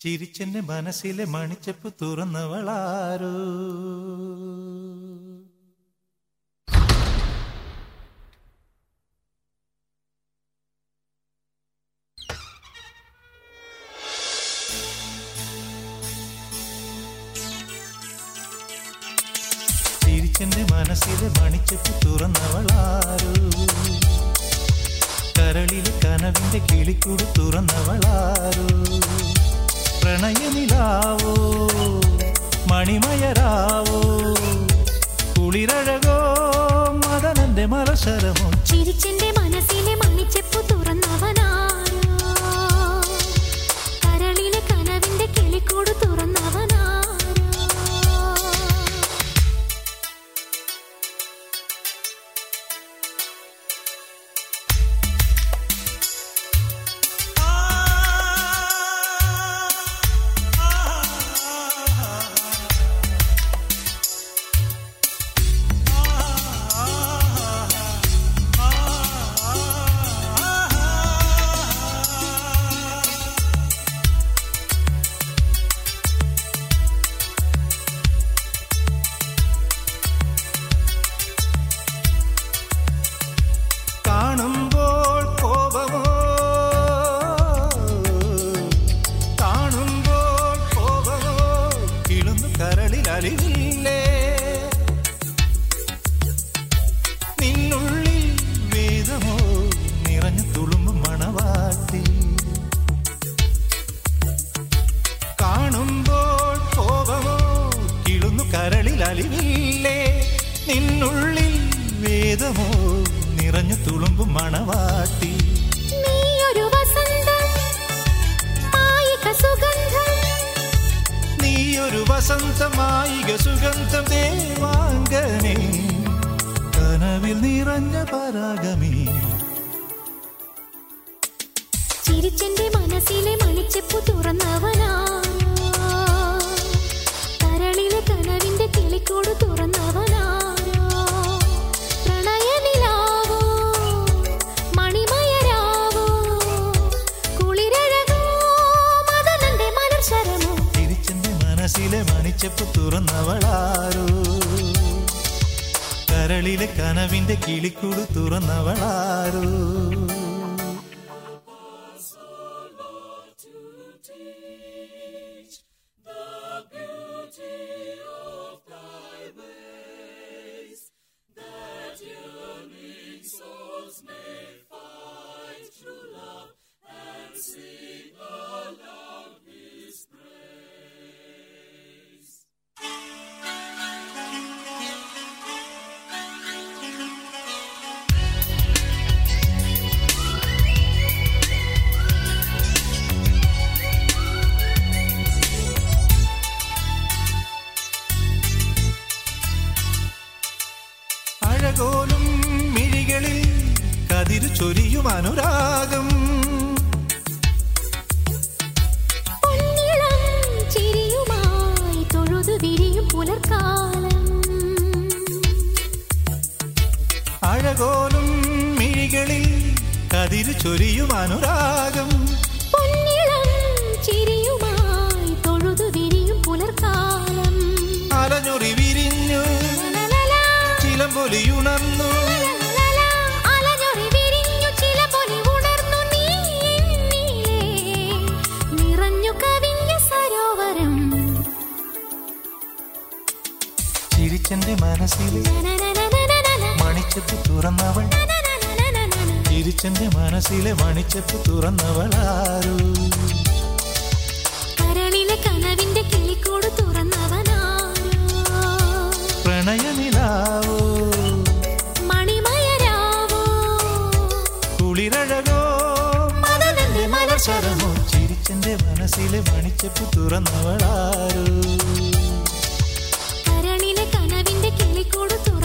ചിരിച്ചെന്റെ മനസ്സിലെ മണിച്ചപ്പ് തുറന്നവളാരോ. ചിരിച്ചെന്റെ മനസ്സിലെ മണിച്ചപ്പ് തുറന്നവളാരോ. കരളിലെ കനവിന്റെ കിളിക്കൂട് തുറന്നവളാരോ. പ്രണയനിലാവോ മണിമയരാവോ കുളിരഴകോ മദനന്റെ മലശരമോ. ചിരിച്ചെന്റെ മനസ്സിലെ മണിച്ചെപ്പു തുറന്നവനാരോ. കരളിലെ കനവിന്റെ കിളിക്കൂട് തുറന്നവനാരോ. നിന്നുള്ളിൽ വേദമോ നിറഞ്ഞു തുളുമ്പും മണവാട്ടി. കാണുമ്പോൾ കോപമോ കിളുന്നു കരളിൽ അലിവില്ലേ. നിന്നുള്ളിൽ വേദമോ നിറഞ്ഞു തുളുമ്പും മണവാട്ടി. നീയൊരു വസന്തം മായിക സുഗന്ധം. നീയൊരു വസന്തമായിക സുഗന്ധം ദേവാംഗനേ. കനവിൽ നിറഞ്ഞ പരാഗമേ. ചിരിച്ചെന്റെ മനസ്സിലെ മണിച്ചെപ്പു തുറന്നവനാരോ. കരളിലെ കനവിന്റെ കിളിക്കൂട് തുറന്നവനാരോ. പ്രണയനിലാവോ മണിമയരാവോ കുളിരഴകോ മദനന്റെ മലർശരമോ. ചിരിച്ചെന്റെ മനസ്സിലെ മണിച്ചപ്പ് തുറന്നവളാരോ. കരളിലെ കനവിന്റെ കിളിക്കൂട് തുറന്നവളാരോ. അഴകോലും മിഴികളിൽ കതിരു ചൊരിയും അനുരാഗം. പൊന്നിളം ചിരിയുമായി തൊഴുതു വിരിയും പുലർക്കാലം. അഴകോലും മിഴികളിൽ കതിരു ചൊരിയും അനുരാഗം. പൊന്നിളം ചിരിയുമായി തൊഴുതു വിരിയും പുലർക്കാലം. അലഞ്ഞൊറി വിരിഞ്ഞു ചിലമ്പൊലിയുണർന്നു. അലഞ്ഞൊറി വിരിഞ്ഞു ചിലമ്പൊലി ഉണർന്നു. നീ എന്നിലേ നിറഞ്ഞു കവിഞ്ഞ സരോവരം. ചിരിച്ചെന്റെ മനസ്സിലെ മണിച്ചപ്പ് തുറന്നവൾ. ചിരിച്ചെന്റെ മനസ്സിലെ മണിച്ചപ്പ് തുറന്നവളാരോ. കരളിലെ കനവിന്റെ കിളിക്കൂട് തുറന്നവനാരോ. പ്രണയനിലാവോ മണിമയരാവോ കുളിരഴകോ മദനന്റെ മലർശരമോ. ചിരിച്ചെന്റെ മനസ്സിലെ മണിച്ചപ്പ് തുറന്നവളാരോ. കരളിലെ കനവിന്റെ കിളിക്കൂട് തുറന്നവനാരോ.